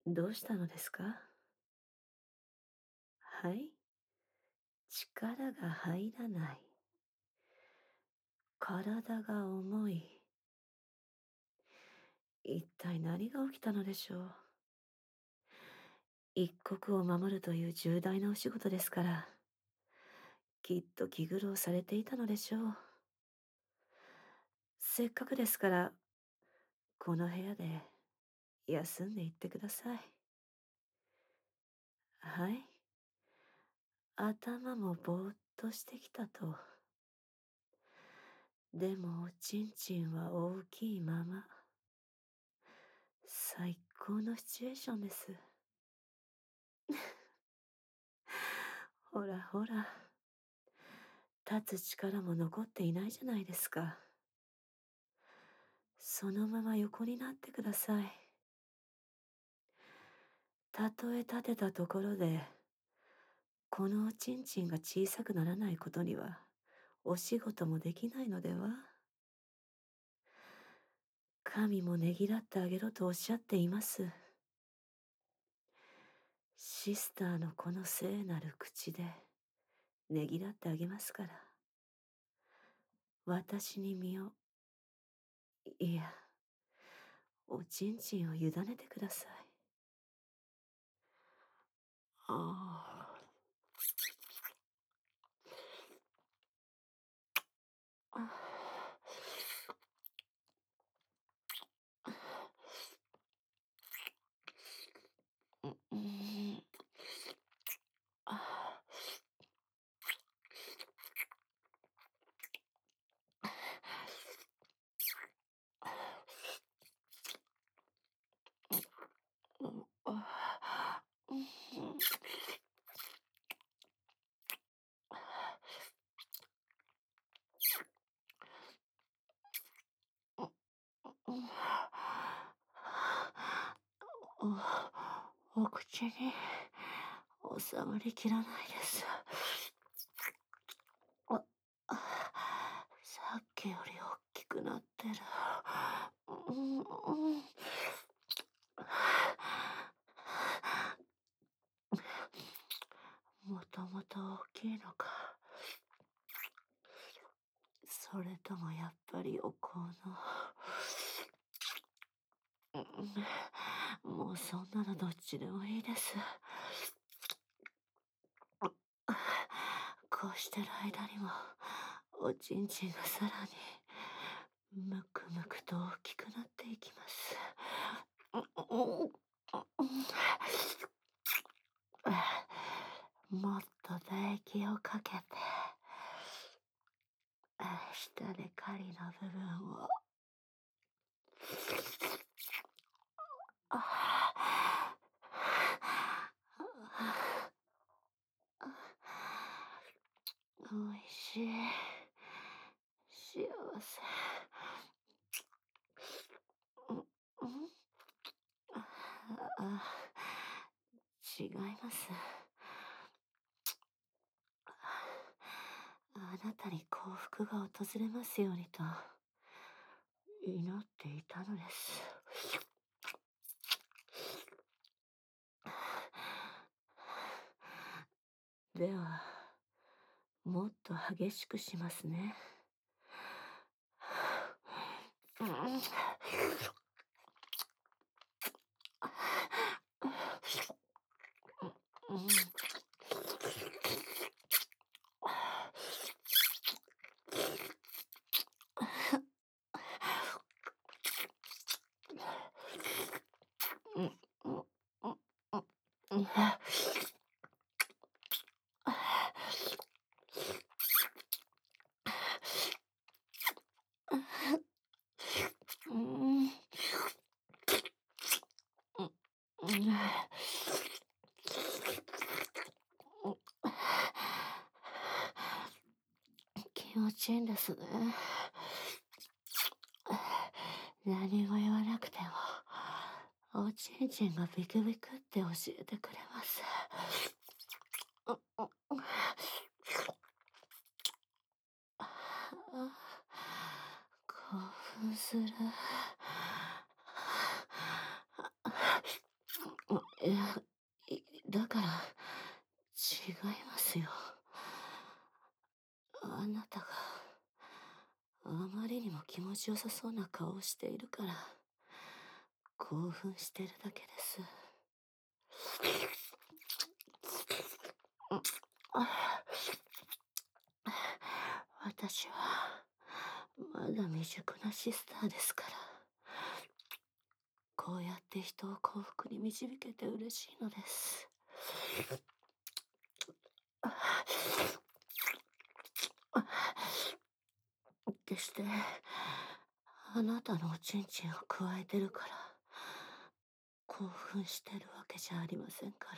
どうしたのですか？はい。力が入らない。体が重い。一体何が起きたのでしょう。一国を守るという重大なお仕事ですから、きっと気苦労されていたのでしょう。せっかくですから、この部屋で休んでいってください。はい。頭もぼーっとしてきたと。でもおちんちんは大きいまま。最高のシチュエーションです。ほらほら、立つ力も残っていないじゃないですか。そのまま横になってください。たとえ立てたところで、このおちんちんが小さくならないことには、お仕事もできないのでは？神もねぎらってあげろとおっしゃっています。シスターのこの聖なる口で、ねぎらってあげますから。私に身を、いや、おちんちんを委ねてください。ああ。うん、うん。あうん、あ、うん、うん、お口に収まりきらないです。あ、さっきより大きくなってる。うん、うん。もともと大きいのか。それともやっぱりお香の。もうそんなのどっちでもいいです。こうしてる間にも、おちんちんがさらに、むくむくと大きくなっていきます。もっと唾液をかけて、下で狩りの部分を、あおいしい。幸せ。うん、うん。違います。あなたに幸福が訪れますようにと祈っていたのです。では、もっと激しくしますね。うん、うん、うん、うん、うん、うん、うん、うん、気持ちいいんですね。何も言わなくても、おちんちんがビクビクって教えてくれます。興奮する。 いや、だから、違いますよ。あなたが、あまりにも気持ちよさそうな顔をしているから、興奮してるだけです。あ私は、まだ未熟なシスターですから、こうやって人を幸福に導けて嬉しいのです。決して、あなたのおちんちんを加えてるから、興奮してるわけじゃありませんから。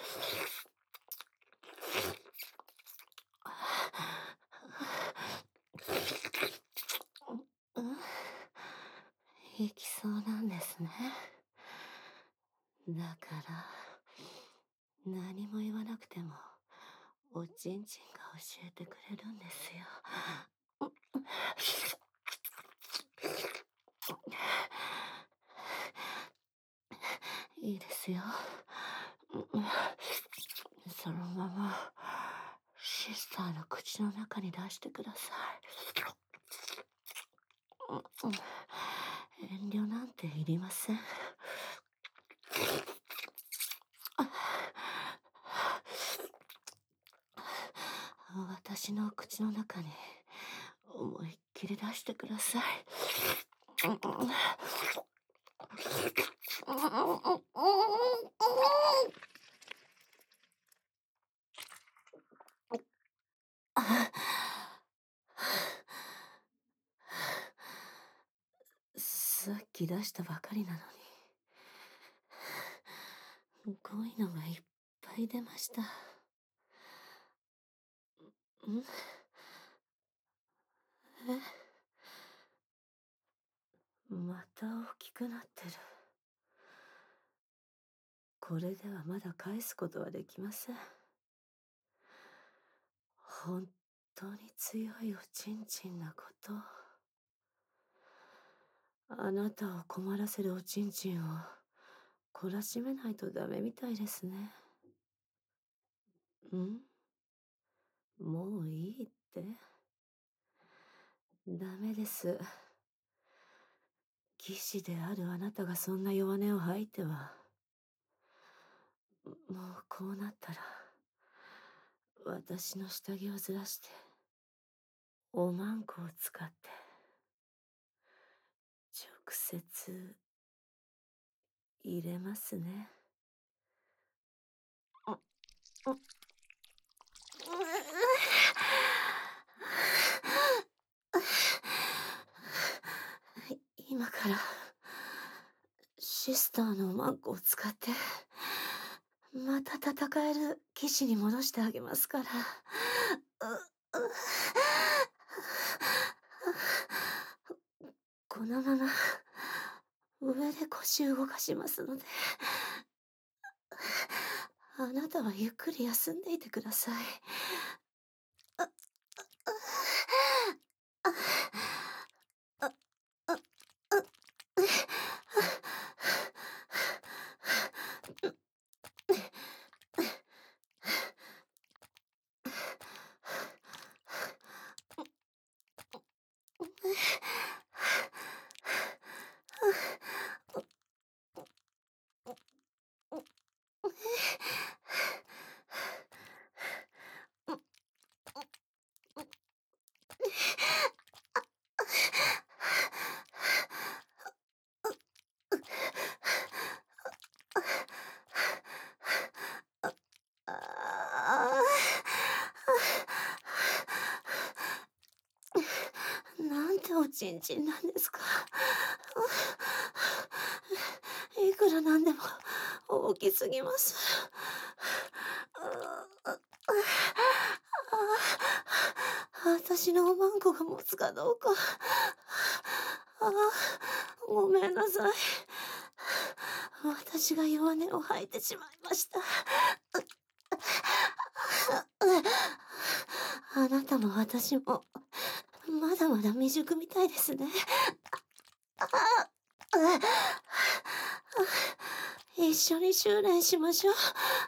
うん、いきそうなんですね。だから、何も言わなくても、おちんちんが教えてくれるんですよ。いいですよ。そのまま、シスターの口の中に出してください。遠慮なんていりません。私の口の中に思いっきり出してください。さっき出したばかりなのに、濃いのがいっぱい出ました。んえ、また大きくなってる。これではまだ返すことはできません。本当に強いおちんちんなこと。あなたを困らせるおちんちんを懲らしめないとダメみたいですね。んもういいって？ダメです。騎士であるあなたがそんな弱音を吐いては。もうこうなったら、私の下着をずらして、おまんこを使って、直接、入れますね。う、う、今から、シスターのおまんこを使って、また戦える騎士に戻してあげますから。このまま、上で腰動かしますので、あなたはゆっくり休んでいてください。あなんておちんちんなんですか。いくらなんでも大きすぎます。私のおまんこが持つかどうか。ごめんなさい。私が弱音を吐いてしまいました。あなたも私も、まだまだ未熟みたいですね。 一緒に修練しましょう。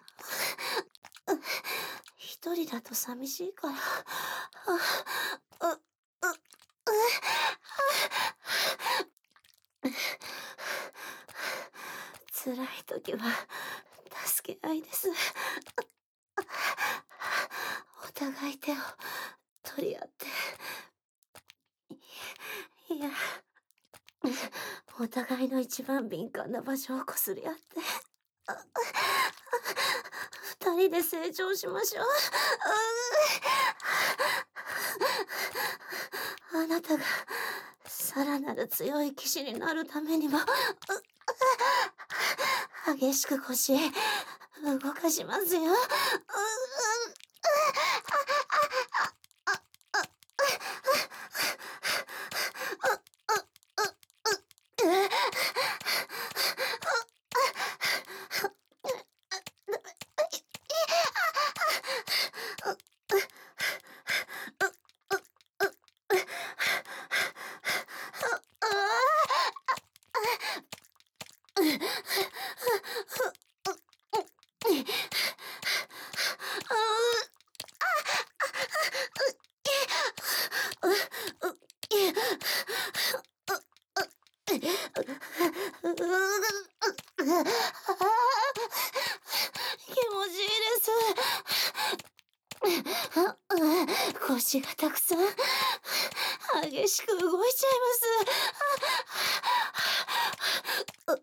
一人だと寂しいから。う、う、辛い時は助け合いです。お互い手を取り合って。いや、お互いの一番敏感な場所をこすり合って。二人で成長しましょう。あなたがさらなる強い騎士になるためにも、激しく腰動かしますよ。気持ちいいです。腰がたくさん激しく動いちゃいます。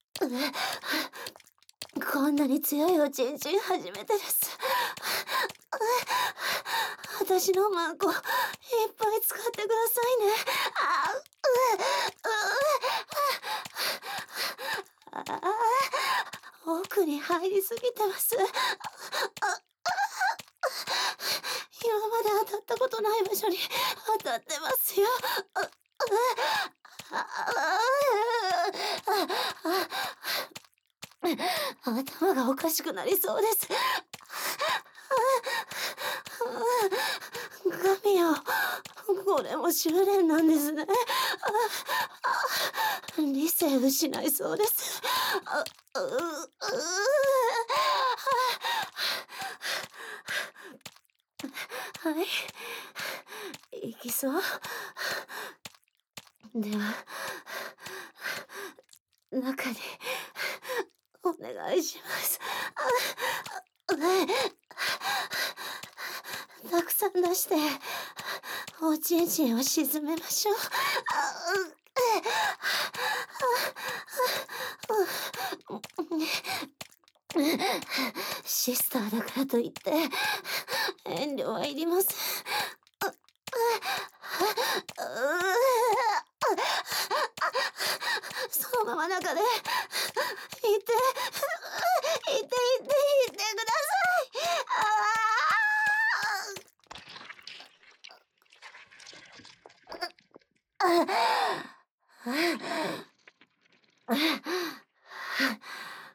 こんなに強いおちんちん初めてです。私のマンコいっぱい使ってくださいね。奥に入りすぎてます。今まで当たったことない場所に当たってますよ。頭がおかしくなりそうです。神よ、これも修練なんですね。理性失いそうです。はい、行きそう。では、中にお願いします。たくさん出して、おちんちんを沈めましょう。シスターだからといって遠慮はいりません。そのまま中でいて、いてください。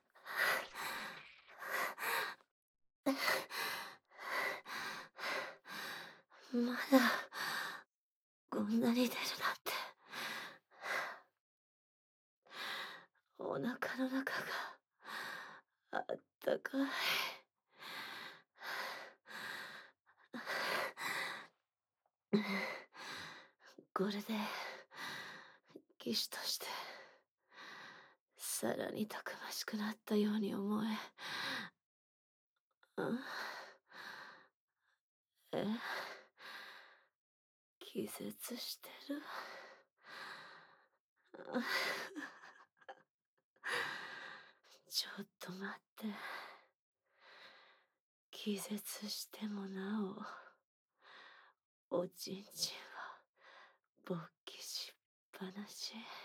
まだこんなに出るなんて。お腹の中があったかい。これで騎士としてさらにたくましくなったように思え。え、気絶してる。ちょっと待って。気絶してもなお、おちんちんは勃起しっぱなし。